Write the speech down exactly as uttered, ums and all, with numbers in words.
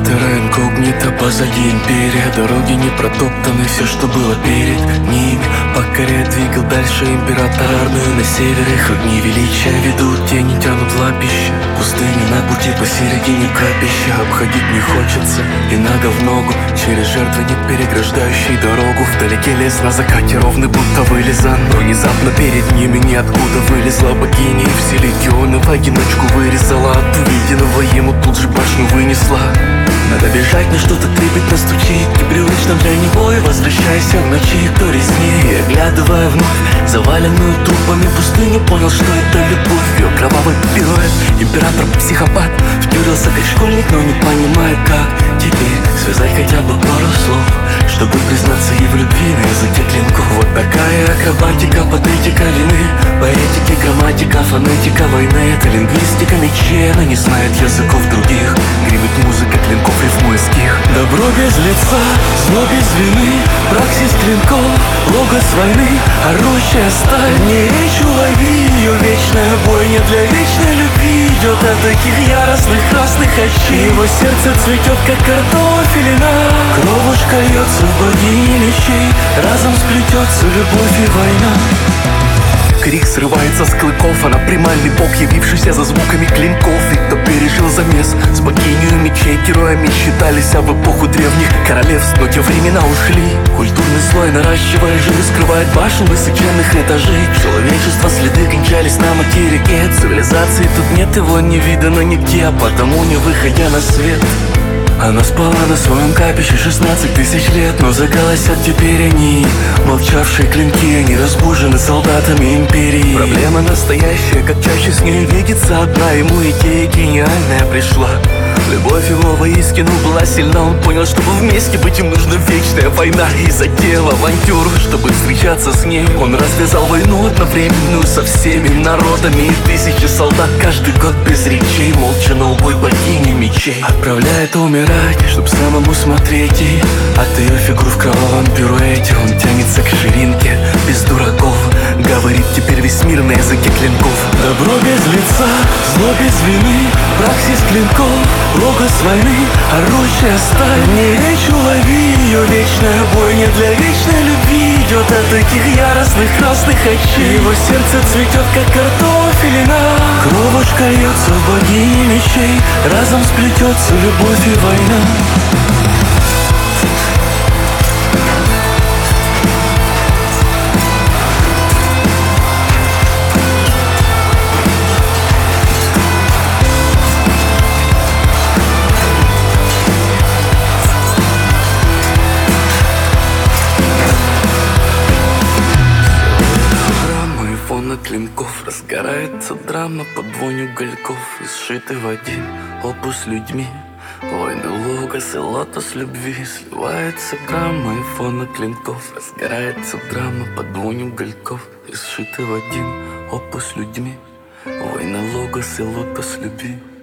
терра инкогнита, позади империя. Дороги не протоптаны, все, что было перед ними. Покоряя двигал дальше император армию на севере. Их огни величия ведут, тени тянут лапища. Пустыни на пути посередине капища. Обходить не хочется, и нога в ногу. Через жертвенник, переграждающий дорогу. Вдалеке лес на закате ровный, будто вылизан. Но внезапно перед ними ниоткуда вылезла богиня. И все легионы в одиночку вырезала. От увиденного ему тут же башню вынесла. Надо бежать, но что-то трепетно стучит. Непривычно для него, и возвращайся в ночи. Кто резнее, оглядывая вновь заваленную трупами пустыню, понял, что это любовь. Ее кровавый пируэт, император-психопат. Втюрился как школьник, но не понимает как теперь связать хотя бы пару слов, чтобы признаться ей в любви на языке клинков. Вот такая акробатика, патетика вины, поэтики, грамматика, фонетика войны. Это лингвистика мечей, она не знает языков других. Гремит музыка клинков, рифмуя стих. Добро без лица, зло без вины, праксис клинков, логос войны, орущая сталь. Не речь улови, ее вечная бойня для вечной любви идет от таких яростных красных очей. Его сердце цветет, как картофелина, кровушка льется в богини мечей. Разом сплетется любовь и война. Крик срывается с клыков, она примальный бог, явившийся за звуками клинков. И кто пережил замес с богиней мечей, героями считались, а в эпоху древних королевств. Но те времена ушли, культурный слой, наращивая жир, скрывает башен высоченных этажей. Человечество следы кончались на материке. Цивилизации тут нет, его не видано нигде, а потому не выходя на свет. Она спала на своем капище шестнадцать тысяч лет, но заголосят теперь они. Молчавшие клинки, они разбужены солдатами империи. Проблема настоящая, как чаще с ней видится одна. Ему идея гениальная пришла. Любовь его воистину была сильна. Он понял, чтобы вместе быть им нужна вечная война. И затеял авантюру, чтобы встречаться с ней. Он развязал войну одновременную со всеми народами. И тысячи солдат каждый год без речей молча на убой богини мечей отправляет умирать, чтоб самому смотреть. И от ее фигур в кровавом пируэте он тянется к ширинке без дураков. Говорит теперь весь мир на языке клинков. Добро без лица, зло без вины, праксис клинков, логос войны, орущая сталь. Не речь улови, ее вечная бойня для вечной любви идет от таких яростных красных очей. Его сердце цветет, как картофелина, кровушка льется в богини мечей. Разом сплетется любовь и война. Клинков разгорается драма под вонь угольков, и сшиты в один опус людьми. Войны логос и лотос любви. Сливается грамма и фона клинков. Разгорается драма под вонь угольков, и сшиты в один опус людьми. Войны логос и лотос любви.